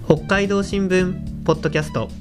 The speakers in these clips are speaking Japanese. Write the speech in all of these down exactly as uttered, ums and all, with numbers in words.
北海道新聞ポッドキャスト。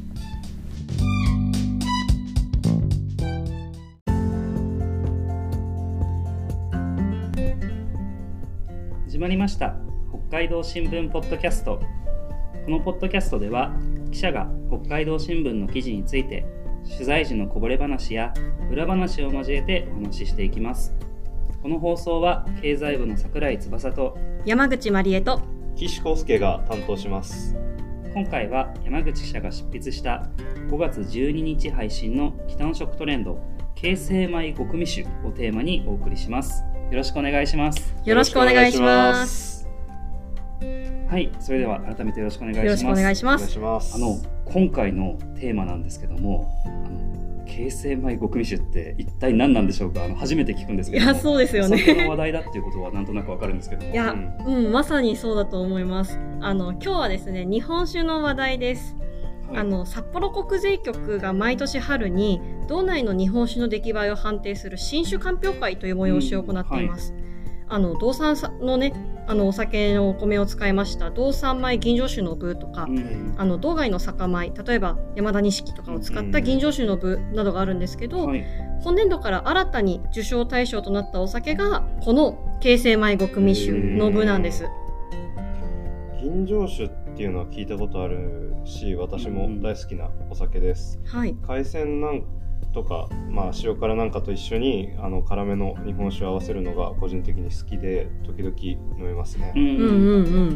始まりました北海道新聞ポッドキャスト。このポッドキャストでは記者が北海道新聞の記事について取材時のこぼれ話や裏話を交えてお話ししていきます。この放送は経済部の櫻井翼と山口まりえと岸康介が担当します。 今回は山口記者が執筆したごがつじゅうににち配信の北の食トレンド京成米極味酒をテーマにお送りします。よろしくお願いします。 よろしくお願いします。 はい、それでは改めてよろしくお願いします。 よろしくお願いします。 あの今回のテーマなんですけども、あの京成米極味酒って一体何なんでしょうか。あの初めて聞くんですけども、 いやそうですよね。 その話題だっていうことはなんとなくわかるんですけども、 いや、うん、うん、まさにそうだと思います。あの今日はですね、日本酒の話題です。はい、あの札幌国税局が毎年春に道内の日本酒の出来栄えを判定する新酒鑑評会という催しを行っています。うん、はい、あの道産のね、あのお酒のお米を使いました道産米吟醸酒の部とか、うん、あの道外の酒米、例えば山田錦とかを使った吟醸酒の部などがあるんですけど、うん、はい、今年度から新たに受賞対象となったお酒がこの京成米極味酒の部なんです。 吟醸酒っていうのは聞いたことあるし、私も大好きなお酒です。うん、はい、海鮮なんとか、まあ、塩辛なんかと一緒にあの辛めの日本酒を合わせるのが個人的に好きで時々飲めますね。うんうんうん、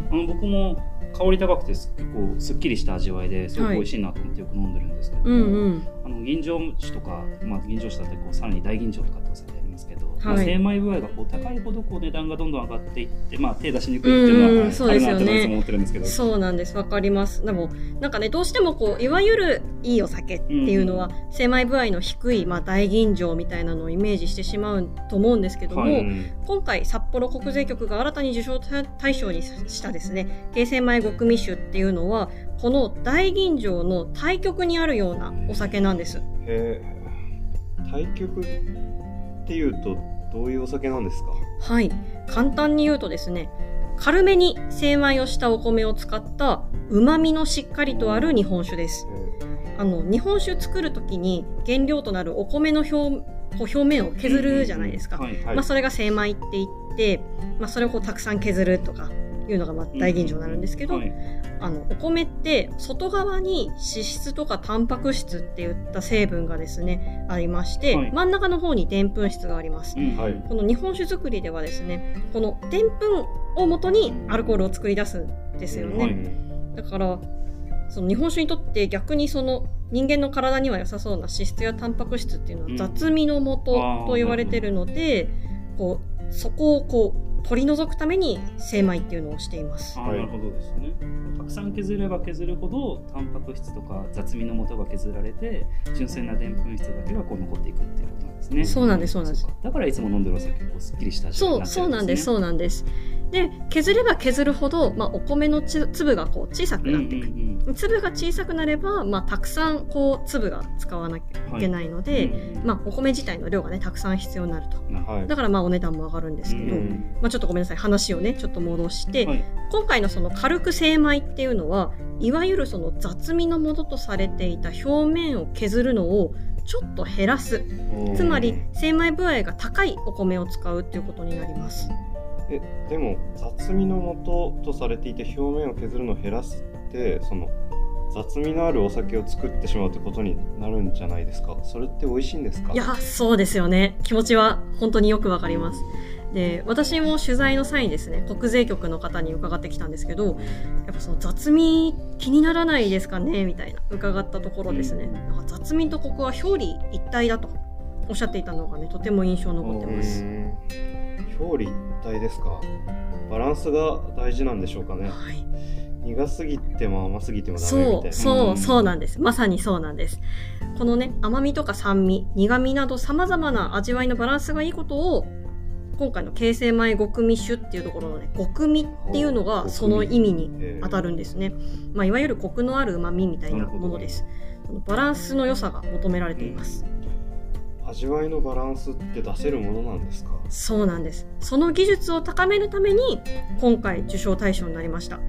あの僕も香り高くて結構すっきりした味わいですごく美味しいなと思ってよく飲んでるんですけども、はい、うんうん、あの吟醸酒とか、まあ、吟醸酒だってこうさらに大吟醸とかってお酒ありますけど、はい、まあ、精米具合がこう高いほどこう値段がどんどん上がっていって、まあ、手出しにくいっていうのは、うん、あるなといつも思ってるんですけど、 そうなんです、わかります。でもなんかね、どうしてもこういわゆるいいお酒っていうのは、うん、精米具合の低い、まあ、大吟醸みたいなのをイメージしてしまうと思うんですけども、はい、今回札幌国税局が新たに受賞対象にしたですね、京成米極味酒っていうのはこの大吟醸の対極にあるようなお酒なんです。 へー、対極っていうとどういうお酒なんですか？ はい、簡単に言うとですね、軽めに精米をしたお米を使った旨味のしっかりとある日本酒です。あの日本酒作るときに原料となるお米の表表面を削るじゃないですか。まあ、それが精米って言って、まあ、それをこうたくさん削るとかいうのがまあ大吟醸になるんですけど、うん、はい、あのお米って外側に脂質とかタンパク質っていった成分がですねありまして、はい、真ん中の方にでんぷん質があります。うん、はい、この日本酒作りではですね、このでんぷんを元にアルコールを作り出すんですよね。はい、だからその日本酒にとって逆にその人間の体には良さそうな脂質やタンパク質っていうのは雑味の元と言われているので、うん、こうそこをこう取り除くために精米っていうのをしています。 あ、なるほどですね。たくさん削れば削るほどタンパク質とか雑味の元が削られて純粋なでんぷん質だけがこう残っていくっていうことなんですね。 そうなんですそうなんです。 だからいつも飲んでるお酒こうすっきりした味になってるんですね。そうそうなんですそうなんです。で削れば削るほど、まあ、お米の粒がこう小さくなっていく、うんうんうん、粒が小さくなれば、まあ、たくさんこう粒が使わなきゃいけないので、はい、うんうん、まあ、お米自体の量がねたくさん必要になると、はい、だからまあお値段も上がるんですけど、うんうん、まあ、ちょっとごめんなさい、話をねちょっと戻して、はい、今回のその軽く精米っていうのはいわゆるその雑味の元とされていた表面を削るのをちょっと減らす、つまり精米具合が高いお米を使うっていうことになります。 えでも雑味の元とされていて表面を削るのを減らすって、その雑味のあるお酒を作ってしまうってことになるんじゃないですか。それって美味しいんですか？ いや、そうですよね。気持ちは本当によくわかります。で、私も取材の際にですね、国税局の方に伺ってきたんですけど、やっぱその雑味気にならないですかねみたいな伺ったところですね、なんか雑味とコクは表裏一体だとおっしゃっていたのがね、とても印象に残ってます。 表裏一体ですか。バランスが大事なんでしょうかね。はい、苦すぎても甘すぎてもダメみたいな。 そうそうそうなんです。まさにそうなんです。このね、甘みとか酸味、苦みなどさまざまな味わいのバランスがいいことを今回の京成米極味酒っていうところのね、極味っていうのがその意味に当たるんですね。まあ、いわゆるコクのある旨味みたいなものです。そのバランスの良さが求められています。 味わいのバランスって出せるものなんですか？ そうなんです。その技術を高めるために今回受賞対象になりました。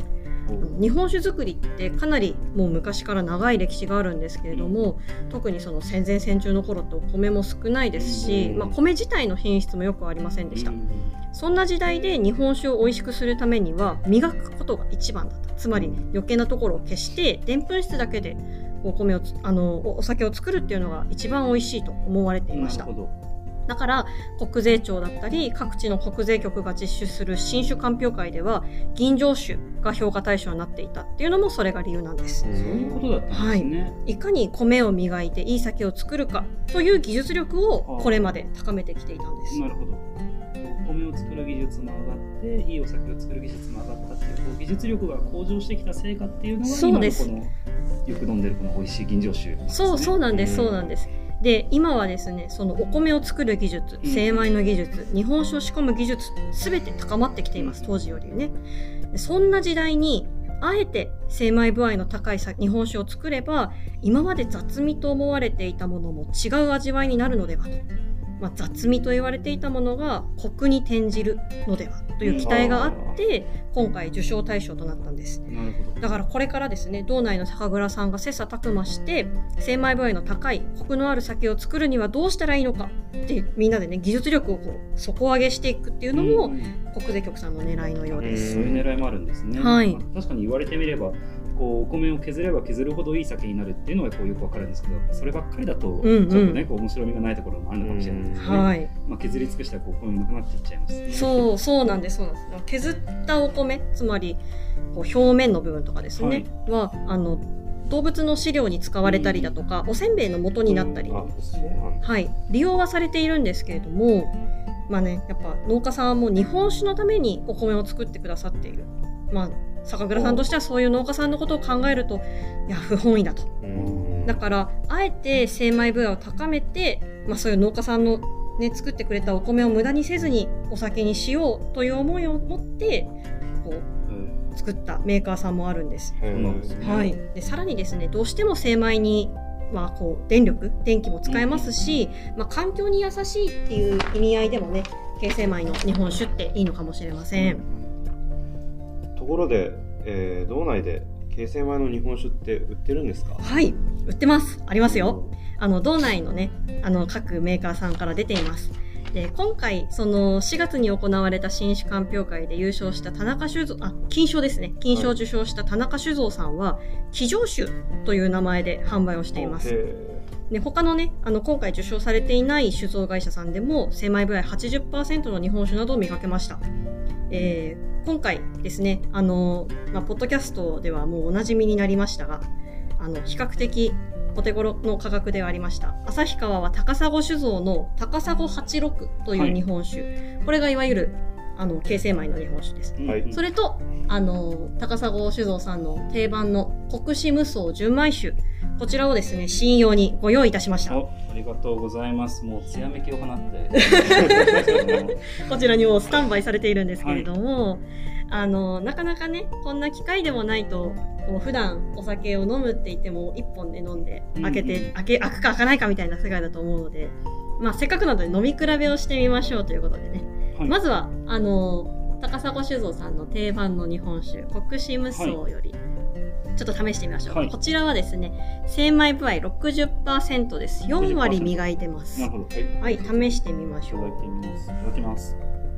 日本酒造りってかなりもう昔から長い歴史があるんですけれども、うん、特にその戦前戦中の頃ってお米も少ないですし、うんまあ、米自体の品質もよくありませんでした、うん、そんな時代で日本酒を美味しくするためには磨くことが一番だった。つまり余計なところを消してでんぷん質だけでお米をあのお酒を作るっていうのが一番美味しいと思われていました。 なるほど。 だから国税庁だったり各地の国税局が実施する新酒鑑評会では吟醸酒が評価対象になっていたっていうのもそれが理由なんです。 そういうことだったんですね、 はい、いかに米を磨いていい酒を作るかという技術力をこれまで高めてきていたんです。 なるほど。お米を作る技術も上がっていいお酒を作る技術も上がったっていう、こう技術力が向上してきた成果っていうのが今のこのよく飲んでるこの美味しい吟醸酒なんですね。 そうそうなんですそうなんです。で今はですねそのお米を作る技術、精米の技術、日本酒を仕込む技術すべて高まってきています。当時よりね。そんな時代にあえて精米部合の高い日本酒を作れば今まで雑味と思われていたものも違う味わいになるのではと、まあ、雑味と言われていたものがコクに転じるのではという期待があって今回受賞対象となったんです。 なるほど。 だからこれからですね道内の酒蔵さんが切磋琢磨して精米部合の高いコクのある酒を作るにはどうしたらいいのかってみんなでね技術力をこう底上げしていくっていうのも、うん、国税局さんの狙いのようです。 そういう狙いもあるんですね、 はい、 確かに言われてみればこうお米を削れば削るほどいい酒になるっていうのはこうよくわかるんですけどそればっかりだとちょっとね、うんうん、こう面白みがないところもあるのかもしれないですね、はいまあ、削り尽くしたらこうお米もなくなっていっちゃいますね。 そうそうなんですそうなんです。削ったお米つまりこう表面の部分とかですね、はい、はあの動物の飼料に使われたりだとか、うん、おせんべいの元になったり、うんはい、利用はされているんですけれども、まあね、やっぱ農家さんも日本酒のためにお米を作ってくださっている、まあ、酒蔵さんとしてはそういう農家さんのことを考えるといや不本意だと。だからあえて精米部合を高めて、まあ、そういう農家さんの、ね、作ってくれたお米を無駄にせずにお酒にしようという思いを持ってこう作ったメーカーさんもあるんです。はい、でさらにですねどうしても精米に、まあ、こう電力電気も使えますし、まあ、環境に優しいっていう意味合いでもね軽精米の日本酒っていいのかもしれません。 ところで、えー、道内で軽精米の日本酒って売ってるんですか？ はい売ってますありますよ。あの道内のねあの各メーカーさんから出ています。で今回そのしがつに行われた新酒鑑評会で優勝した田中酒造あ金賞ですね金賞を受賞した田中酒造さんは喜醸酒という名前で販売をしています。で他のねあの今回受賞されていない酒造会社さんでも精米部合 はちじゅっパーセント の日本酒などを見かけました。えー、今回ですねあの、まあ、ポッドキャストではもうおなじみになりましたがあの比較的お手頃の価格ではありました旭川は高砂酒造の高砂はちじゅうろくという日本酒、はい、これがいわゆるあの軽精米の日本酒です、はい、それとあの高砂酒造さんの定番の国士無双純米酒こちらをですね試飲用にご用意いたしました。 ありがとうございます。もう艶めきを放ってこちらにもスタンバイされているんですけれども、はい、あのなかなかねこんな機会でもないとこう普段お酒を飲むって言ってもいっぽんで飲んで開けて、うんうん、開け開くか開かないかみたいな世界だと思うので、まあ、せっかくなので飲み比べをしてみましょうということでね、はい、まずはあの高砂酒造さんの定番の日本酒国士無双より、はいちょっと試してみましょう、はい、こちらはですね精米部合 ろくじゅっパーセント です。よんわり磨いてます。 なるほど、 はい、はい、試してみましょう。 いただいてみます。いただきます。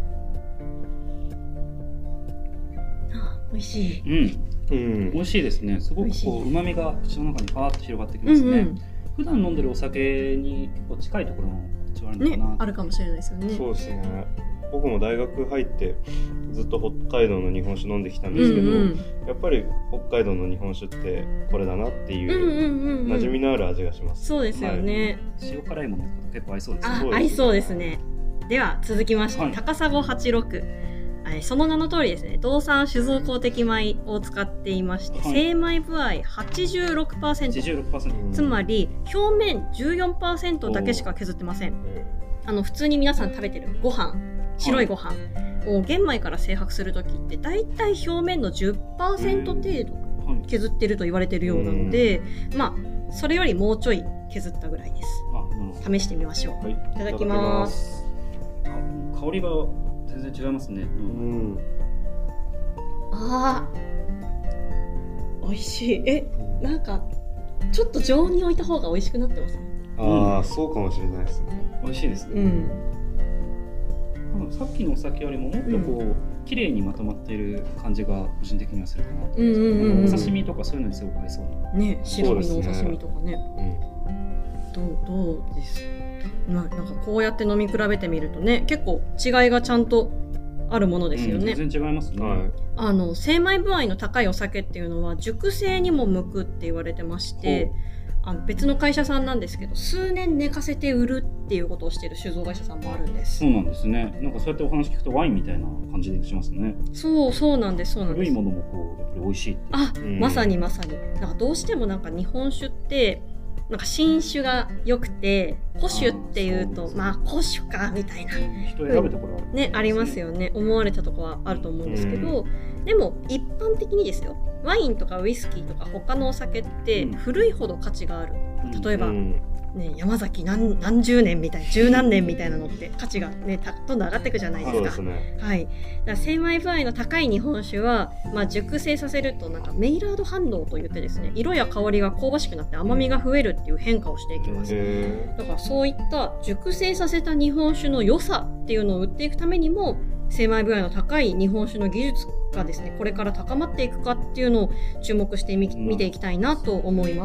あ美味しい、 うんうん、美味しいですね。すごくこう旨味が口の中にパーッと広がってきますね、うんうん、普段飲んでるお酒に結構近いところも口はあるのかな、 ね、あるかもしれないですよね。 そうですね。僕も大学入ってずっと北海道の日本酒飲んできたんですけど、うんうん、やっぱり北海道の日本酒ってこれだなっていう馴染みのある味がします。 そうですよね、 はい、塩辛いもの結構合いそうですね。 あ合いそうですね。では続きまして、はい、高砂はちじゅうろくその名の通りですね道産酒造公的米を使っていまして、はい、精米部合 はちじゅうろくパーセント、 はちじゅうろくパーセントつまり表面 じゅうよんパーセント だけしか削ってません。あの普通に皆さん食べてるご飯白いご飯を玄米から精白するときってだいたい表面の じゅっパーセント 程度削ってると言われているようなので、まあそれよりもうちょい削ったぐらいです。試してみましょう、はい、いただきます。 あ香りが全然違いますね、うん、 あ美味しい。え、なんかちょっと常温に置いた方が美味しくなってますね。 ああ、うん、そうかもしれないですね。 美味しいですね。うん、さっきのお酒よりももっとこう、うん、綺麗にまとまっている感じが個人的にはするかなと思うんですけど、うんうんうん、お刺身とかそういうのにすごく合いそうな。 ね、白身のお刺身とかね。うん、どうどうです。まあ、なんかこうやって飲み比べてみるとね、結構違いがちゃんとあるものですよね。 うん、全然違いますね。はい、 あの精米部合の高いお酒っていうのは熟成にも向くって言われてまして、あの別の会社さんなんですけど、数年寝かせて売るっていうことをしている酒造会社さんもあるんです。 そうなんですね。なんかそうやってお話聞くとワインみたいな感じでしますね。 そうそうなんです。そうなんです。 古いものもこうやっぱり美味しいって。 あ、うん、まさにまさに。なんかどうしてもなんか日本酒ってなんか新酒が良くて古酒っていうと、あ、まあ古酒かみたいな人選ぶところはね、ありますよね。思われたところはあると思うんですけど、うん、でも一般的にですよ、ワインとかウイスキーとか他のお酒って古いほど価値がある。例えば、うんね、山崎 何, 何十年みたいな十何年みたいなのって価値が、ね、どんどん上がっていくじゃないですか。 そうですね。 はい、だから精米部合の高い日本酒は、まあ、熟成させるとなんかメイラード反応といってですね、色や香りが香ばしくなって甘みが増えるっていう変化をしていきます。だからそういった熟成させた日本酒の良さっていうのを売っていくためにも、精米部合の高い日本酒の技術がですね、これから高まっていくかっていうのを注目してみ、見ていきたいなと思います。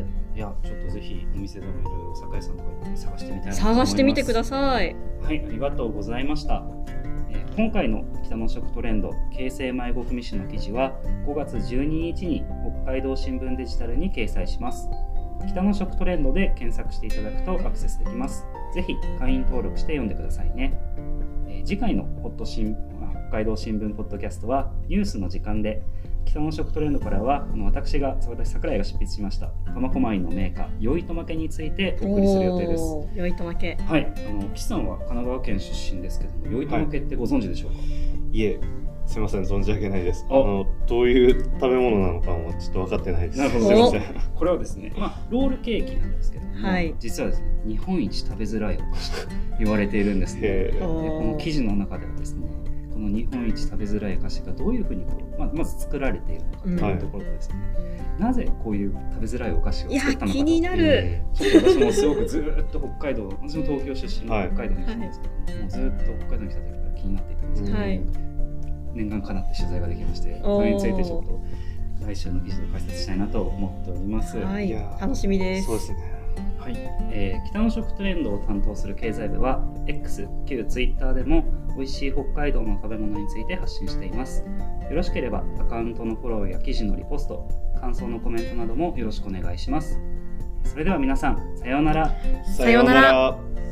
いや、ちょっとぜひお店でもいろいろお酒屋さんとか行って探してみたいなと思います。 探してみてください。 はい、ありがとうございました。えー、今回の北の食トレンド京成米ご組酒の記事はごがつじゅうににちに北海道新聞デジタルに掲載します。北の食トレンドで検索していただくとアクセスできます。ぜひ会員登録して読んでくださいね。えー、次回のホット新北海道新聞ポッドキャストはニュースの時間で、北の食トレンドからはあの私が私桜井が執筆しました苫小牧の銘菓よいとまけについてお送りする予定です。 よいとまけ、 はい、あの岸さんは神奈川県出身ですけども、よいとまけってご存知でしょうか？はい、 いえ、すみません、存じ上げないです。あのどういう食べ物なのかもちょっと分かってないです。 なるほど、すみません。これはですね、まあ、ロールケーキなんですけども、はい、実はですね、日本一食べづらいお菓子と言われているんですね。でこの記事の中ではですね、この日本一食べづらい菓子がどういうふうにこう、まあ、まず作られているのかというところとですね、うん、なぜこういう食べづらいお菓子を作ったのかと。いや、 気になる。 ちょっと私もすごくずっと北海道、私も東京出身の北海道に来たんですけども、はい、もうずっと北海道に来た時から気になっていたんですけど、はい、念願かなって取材ができまして、それについてちょっと来週の記事で解説したいなと思っております。 はい、楽しみです。 そうですね。 はい、えー、北の食トレンドを担当する経済部は X、旧 Twitter でも美味しい北海道の食べ物について発信しています。よろしければアカウントのフォローや記事のリポスト、感想のコメントなどもよろしくお願いします。それでは皆さん、さようなら。 さようなら。